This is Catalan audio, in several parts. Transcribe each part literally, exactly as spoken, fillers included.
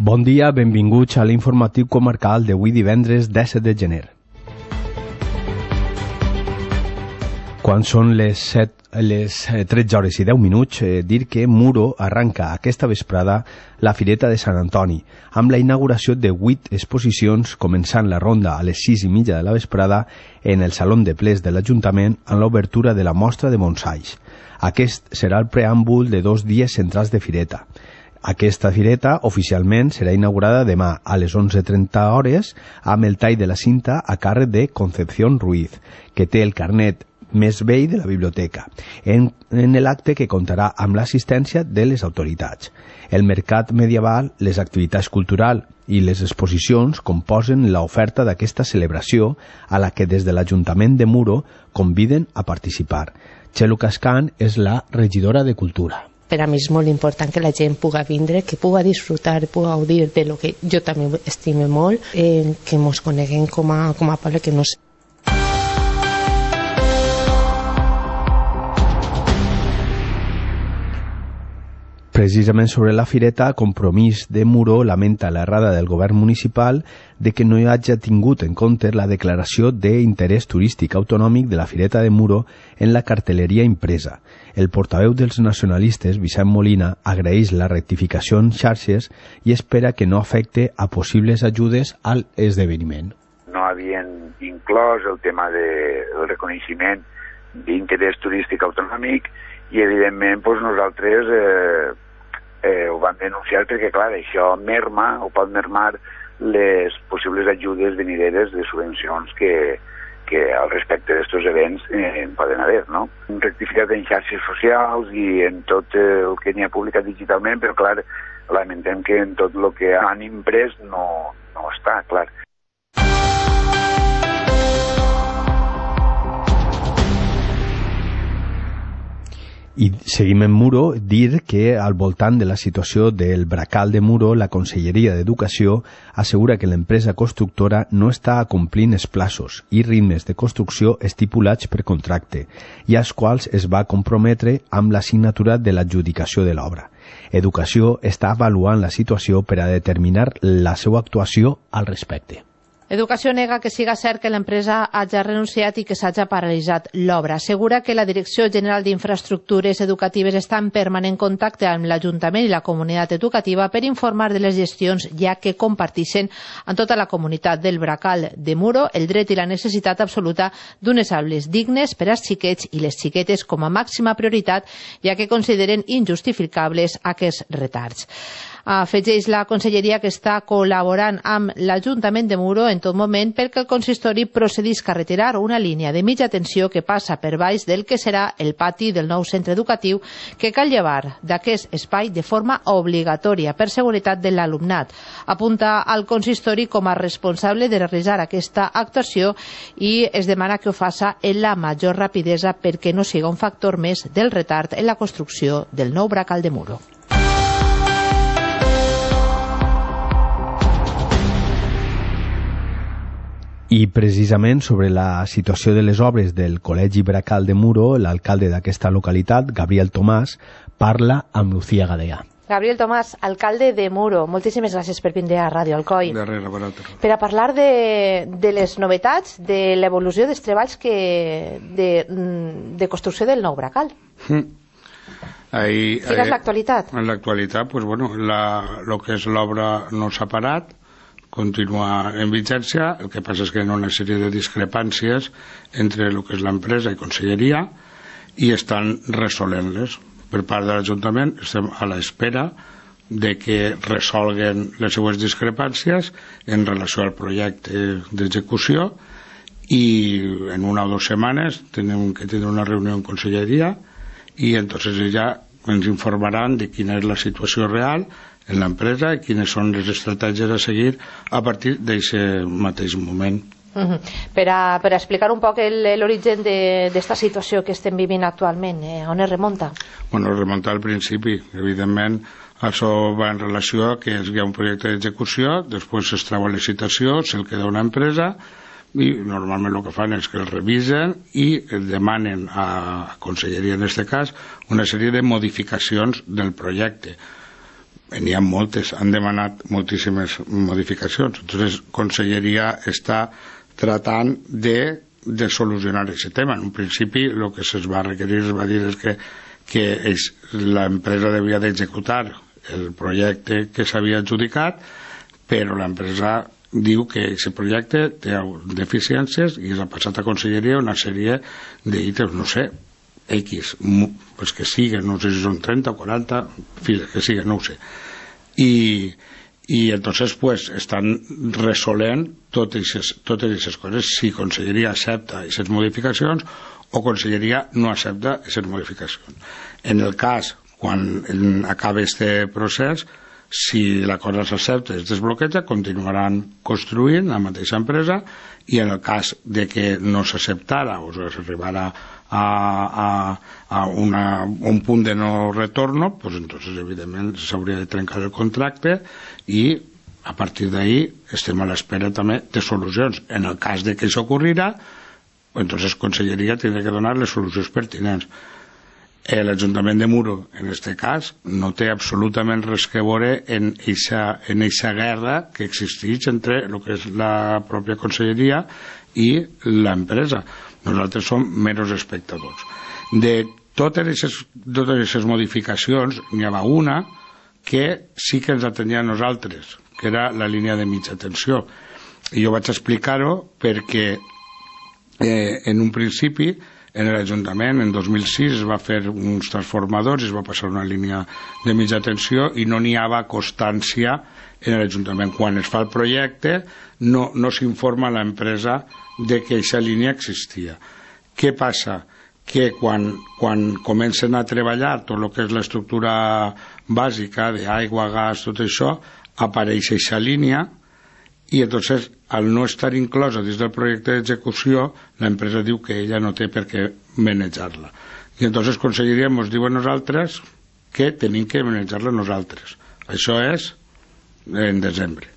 Bon dia, benvinguts a l'informatiu comarcal d'avui divendres disset de gener. Quan són les, set, les tretze hores i deu minuts, eh, dir que Muro arranca aquesta vesprada la Fireta de Sant Antoni, amb la inauguració de vuit exposicions, començant la ronda a les sis i mitja de la vesprada en el Saló de Plers de l'Ajuntament amb l'obertura de la mostra de Monsaix. Aquest serà el preàmbul de dos dies centrals de Fireta. Aquesta fireta oficialment serà inaugurada demà a les onze trenta hores amb el tall de la cinta a càrrec de Concepción Ruiz, que té el carnet més vell de la biblioteca, en, en l'acte que comptarà amb l'assistència de les autoritats. El mercat medieval, les activitats culturals i les exposicions composen l'oferta d'aquesta celebració a la que des de l'Ajuntament de Muro conviden a participar. Txelo Cascan és la regidora de Cultura. Per a mi és molt important que la gent pugui vindre, que pugui disfrutar, pugui gaudir de lo que jo també estime molt, eh, que ens coneguem com a, com a poble que no sé. Precisament sobre la fireta, Compromís de Muro lamenta l'errada del govern municipal de que no hi hagi tingut en compte la declaració d'interès turístic autonòmic de la Fireta de Muro en la cartelleria impresa. El portaveu dels nacionalistes, Vicent Molina, agraeix la rectificació en xarxes i espera que no afecte a possibles ajudes al esdeveniment. No havien inclòs el tema de, del reconeixement d'interès turístic autonòmic i, evidentment, doncs nosaltres eh, eh, ho vam denunciar perquè, clar, això merma o pot mermar les possibles ajudes venideres de subvencions que, que al respecte d'aquests events eh, poden haver, no? Hem rectificat en xarxes socials i en tot el que n'hi ha publicat digitalment, però, clar, lamentem que en tot el que han imprès no, no està, clar. I seguim en Muro, dir que al voltant de la situació del bracal de Muro, la Conselleria d'Educació assegura que l'empresa constructora no està complint els plaços i ritmes de construcció estipulats per contracte i als quals es va comprometre amb la signatura de l'adjudicació de l'obra. Educació està avaluant la situació per a determinar la seva actuació al respecte. Educació nega que siga cert que l'empresa hagi renunciat i que s'hagi paralitzat l'obra. Assegura que la Direcció General d'Infraestructures Educatives està en permanent contacte amb l'Ajuntament i la comunitat educativa per informar de les gestions, ja que comparteixen amb tota la comunitat del Bracal de Muro el dret i la necessitat absoluta d'unes aules dignes per als xiquets i les xiquetes com a màxima prioritat, ja que consideren injustificables aquests retards. Afegeix la Conselleria que està col·laborant amb l'Ajuntament de Muro en tot moment perquè el consistori procedisca a retirar una línia de mitja tensió que passa per baix del que serà el pati del nou centre educatiu, que cal llevar d'aquest espai de forma obligatòria per seguretat de l'alumnat. Apunta al consistori com a responsable de realitzar aquesta actuació i es demana que ho faça en la major rapidesa perquè no siga un factor més del retard en la construcció del nou bracal de Muro. I precisament sobre la situació de les obres del Col·legi Bracal de Muro, l'alcalde d'aquesta localitat, Gabriel Tomàs, parla amb Lucía Gadea. Gabriel Tomàs, alcalde de Muro, moltíssimes gràcies per vindre a Ràdio Alcoi. De res, per, per a parlar de, de les novetats, de l'evolució dels treballs que, de, de construcció del nou Bracal. Mm. Ahí, Quina és l'actualitat? En l'actualitat, pues, bueno, la, lo que és l'obra no s'ha parat, continua en vigència. El que passa és que hi ha una sèrie de discrepàncies entre el que és l'empresa i Conselleria i estan resolent-les. Per part de l'Ajuntament estem a l'espera de que resolguen les seues discrepàncies en relació al projecte d'execució i en una o dues setmanes tenim que tenir una reunió en Conselleria i entonces ja ens informaran de quina és la situació real en l'empresa i quines són les estratègies a seguir a partir d'aquest mateix moment. Uh-huh. Per, a, per a explicar un poc l'origen d'esta situació que estem vivint actualment, eh, on es remunta? Bueno, es remunta al principi. Evidentment, això va en relació a que hi ha un projecte d'execució, després es treu a licitació, se'l queda una empresa i normalment el que fan és que el revisen i demanen a Conselleria, en aquest cas, una sèrie de modificacions del projecte. n'hi ha moltes, han demanat moltíssimes modificacions. Entonces, Conselleria està tratant de, de solucionar aquest tema. En un principi, el que se'ls va requerir, es va dir és que, que ells, l'empresa devia d'executar el projecte que s'havia adjudicat, però l'empresa diu que aquest projecte té deficiències i s'ha passat a Conselleria una sèrie d'ítems, no sé, X, pues que siguen, no sé si són trenta o quaranta, que siguen, no ho sé. I, i entonces pues estan resolent totes aquestes coses, si Conselleria accepta aquestes modificacions o Conselleria no accepta aquestes modificacions. En el cas, quan acabi aquest procés, si la cosa s'accepta i es desbloqueja, continuaran construint la mateixa empresa, i en el cas de que no s'acceptara o s'arribara a, a, a una, un punt de no retorno, pues entonces evidentment s'hauria de trencar el contracte, i a partir d'ahí estem a l'espera també de solucions. En el cas de que això ocorrirà, entonces Conselleria tindrà que donar les solucions pertinents. L'Ajuntament de Muro, en aquest cas, no té absolutament res que veure en aquesta guerra que existeix entre el que és la pròpia Conselleria i l'empresa. Nosaltres som meros espectadors. De totes aquestes modificacions, n'hi havia una que sí que ens atenia a nosaltres, que era la línia de mitja tensió. I jo vaig explicar-ho perquè eh, en un principi en l'Ajuntament, en dos mil sis, es va fer uns transformadors, es va passar una línia de mitja tensió i no n'hi havia constància en l'Ajuntament. Quan es fa el projecte, no, no s'informa a l'empresa de que aquesta línia existia. Què passa? Que quan, quan comencen a treballar tot el que és l'estructura bàsica d'aigua, gas, tot això, apareix aquesta línia, i entonces, al no estar inclosa dins del projecte d'execució, l'empresa diu que ella no té per què manejar-la. I entonces Conselleria ens diu a nosaltres que tenim que manejar-la nosaltres. Això és en desembre.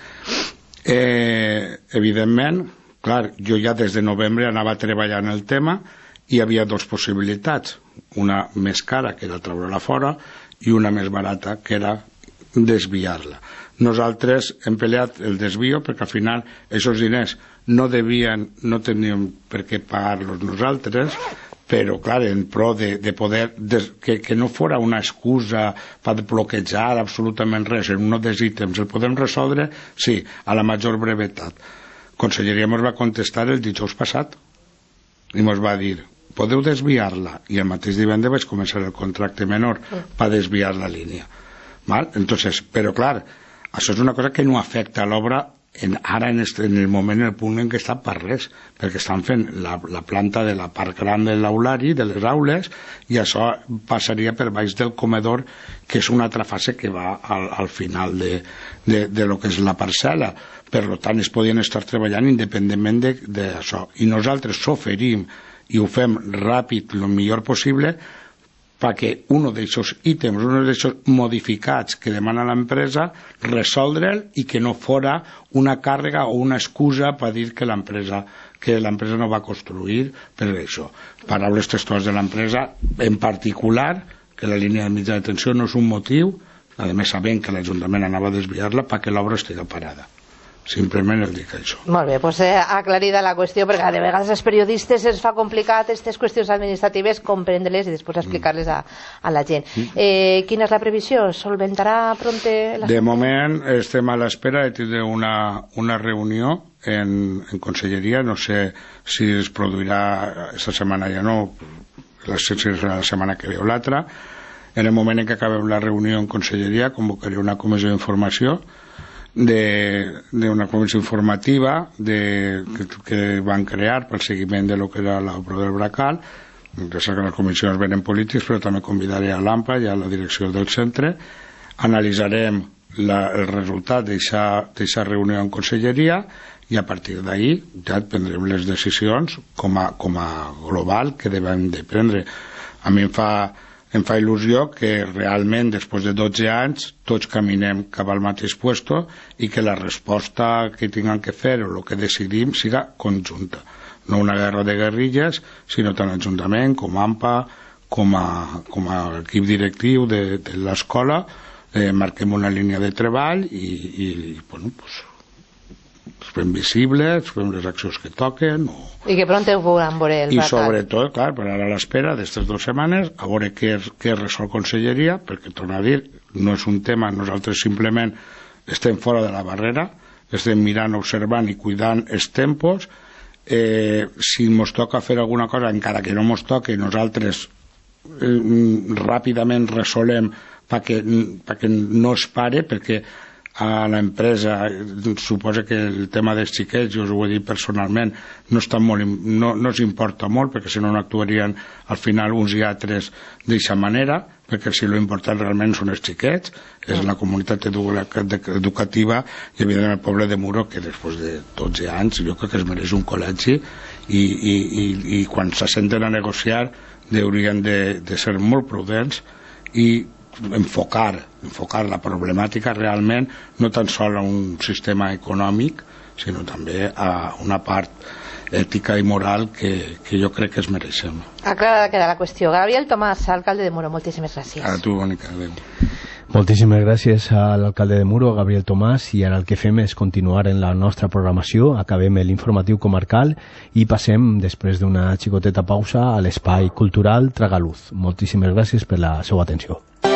Eh, evidentment, clar, jo ja des de novembre anava treballant el tema i hi havia dues possibilitats. Una més cara, que era treure-la fora, i una més barata, que era desviar-la. Nosaltres hem peleat el desvio perquè al final aquests diners no devien, no teníem per què pagar-los nosaltres, però clar, en pro de, de poder de, que, que no fora una excusa per bloquejar absolutament res en un dels ítems, el podem resoldre, sí, a la major brevetat. Conselleria ens va contestar el dijous passat i ens va dir, podeu desviar-la, i el mateix divendres vaig començar el contracte menor per desviar la línia. Val? Entonces, però clar, això és una cosa que no afecta a l'obra en, ara en, este, en el moment, en el punt en què està per res, perquè estan fent la, la planta de la part gran de l'aulari, de les aules, i això passaria per baix del comedor, que és una altra fase que va al, al final de, de, de lo que és la parcel·la. Per tant, es podien estar treballant independentment d'això. I nosaltres s'oferim i ho fem ràpid, el millor possible, perquè un d'aquests ítems, un d'aquests modificats que demana l'empresa, resoldre'l i que no fora una càrrega o una excusa per dir que l'empresa que l'empresa no va construir per això. Paraules textuals de l'empresa, en particular, que la línia de mitja de tensió no és un motiu, a més sabent que l'Ajuntament anava a desviar-la perquè l'obra estigui parada. Simplement el dic això. Molt bé, doncs eh, aclarida la qüestió, perquè de vegades als periodistes ens fa complicat aquestes qüestions administratives comprendre-les i després explicar-les a, a la gent. Eh, quina és la previsió? Solventarà pronte? La... De moment estem a l'espera de tindre una, una reunió en, en Conselleria, no sé si es produirà aquesta setmana ja no, la, si serà la setmana que ve o l'altra. En el moment en què acabem la reunió en Conselleria convocaré una comissió d'informació d'una comissió informativa de, que, que van crear pel seguiment de lo que era l'obra del Bracal. Ja sé que les comissions venen polítics, però també convidaré a l'AMPA i a la direcció del centre. Analitzarem la, el resultat d'aquesta reunió en Conselleria i a partir d'ahí ja prendrem les decisions com a, com a global que devem de prendre. A mi em fa Em fa il·lusió que realment després de dotze anys tots caminem cap al mateix puesto i que la resposta que tinguem que fer o el que decidim siga conjunta. No una guerra de guerrilles, sinó tant l'Ajuntament com AMPA, com a, com a equip directiu de, de l'escola, eh, marquem una línia de treball i, i bueno, pues, fem visibles, fem les accions que toquen o... i que pront ho podran veure el i mercat. sobretot, clar, per ara a l'espera d'aquestes dues setmanes a veure què, què resol Conselleria, perquè torno a dir, no és un tema, nosaltres simplement estem fora de la barrera, estem mirant, observant i cuidant els tempos. Eh, si ens toca fer alguna cosa, encara que no ens toque, nosaltres eh, ràpidament resolem perquè, perquè no es pare, perquè a l'empresa suposa que el tema dels xiquets, jo us ho he dit personalment, no, està molt, no, no els importa molt, perquè si no no actuarien al final uns i altres d'aquesta manera, perquè si l'important realment són els xiquets, és la comunitat educativa i evidentment el poble de Muro, que després de dotze anys jo crec que es mereix un col·legi i, i, i, i quan s'assenten a negociar haurien de, de ser molt prudents i enfocar, enfocar la problemàtica realment no tan sol a un sistema econòmic, sinó també a una part ètica i moral que, que jo crec que es mereixem. Aclarada queda la qüestió. Gabriel Tomàs, alcalde de Muro, moltíssimes gràcies. A tu, Mònica, adéu. Moltíssimes gràcies a l'alcalde de Muro, Gabriel Tomàs, i ara el que fem és continuar en la nostra programació, acabem l'informatiu comarcal i passem, després d'una xicoteta pausa, a l'espai cultural Tragaluz. Moltíssimes gràcies per la seva atenció.